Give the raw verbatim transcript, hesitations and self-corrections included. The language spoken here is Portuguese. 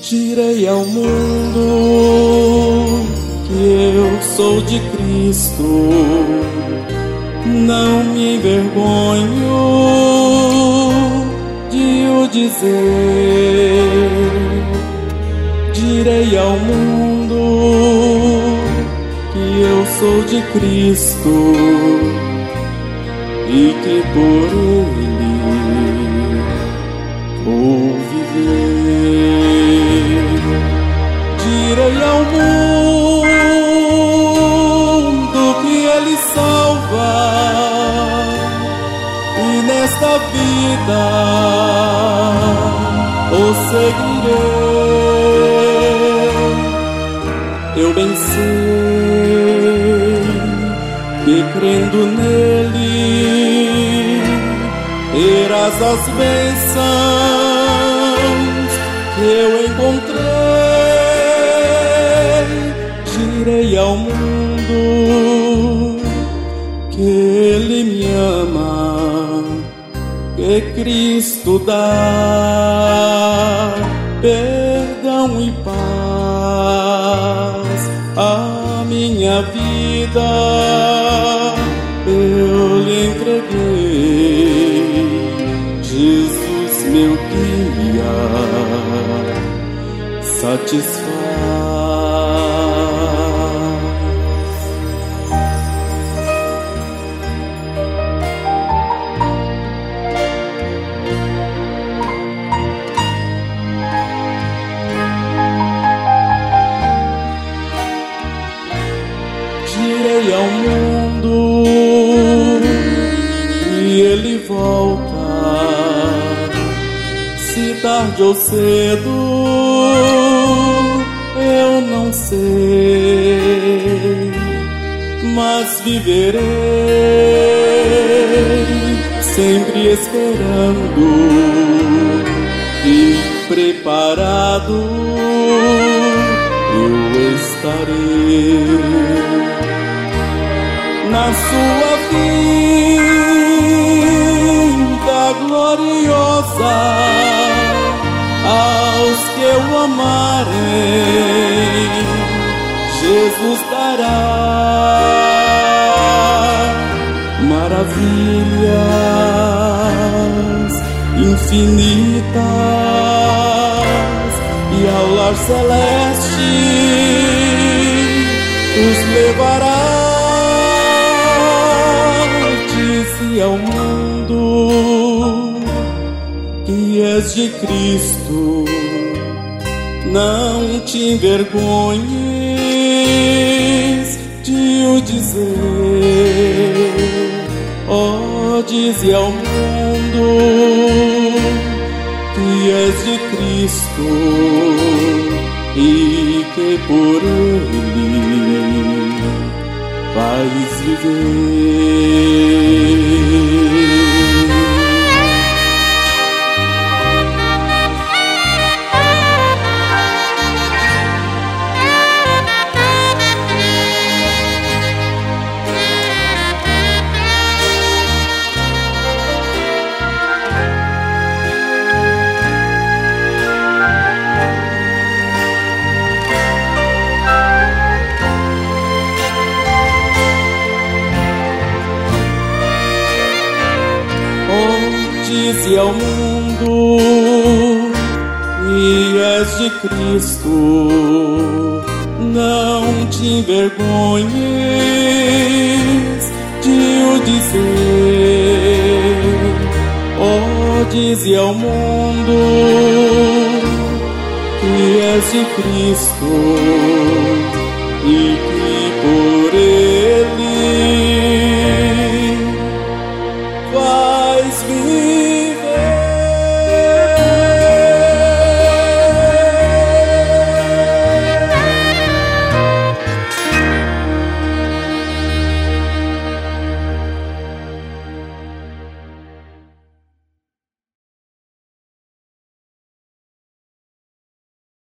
Direi ao mundo que eu sou de Cristo, não me envergonho de o dizer. Direi ao mundo que eu sou de Cristo e que por Ele vou viver. Direi ao mundo que Ele salva, e nesta vida o seguirei. Eu bem sei que crendo nele terás as bênçãos que eu encontrei. Direi ao mundo que Ele me ama, que Cristo dá perdão e paz. A minha vida eu lhe entreguei, Jesus meu guia, satisfaz. Direi ao mundo que Ele volta, se tarde ou cedo eu não sei, mas viverei sempre esperando e preparado eu estarei. Na sua vinda gloriosa, aos que eu amarei, Jesus dará maravilhas infinitas, e ao lar celeste os levará. Dize ao mundo que és de Cristo, não te envergonhes de o dizer. Oh, dize ao mundo que és de Cristo e que por Ele vais viver. Dize ao mundo que és de Cristo, não te envergonhes de o dizer. Oh, dize ao mundo que és de Cristo e que por Ele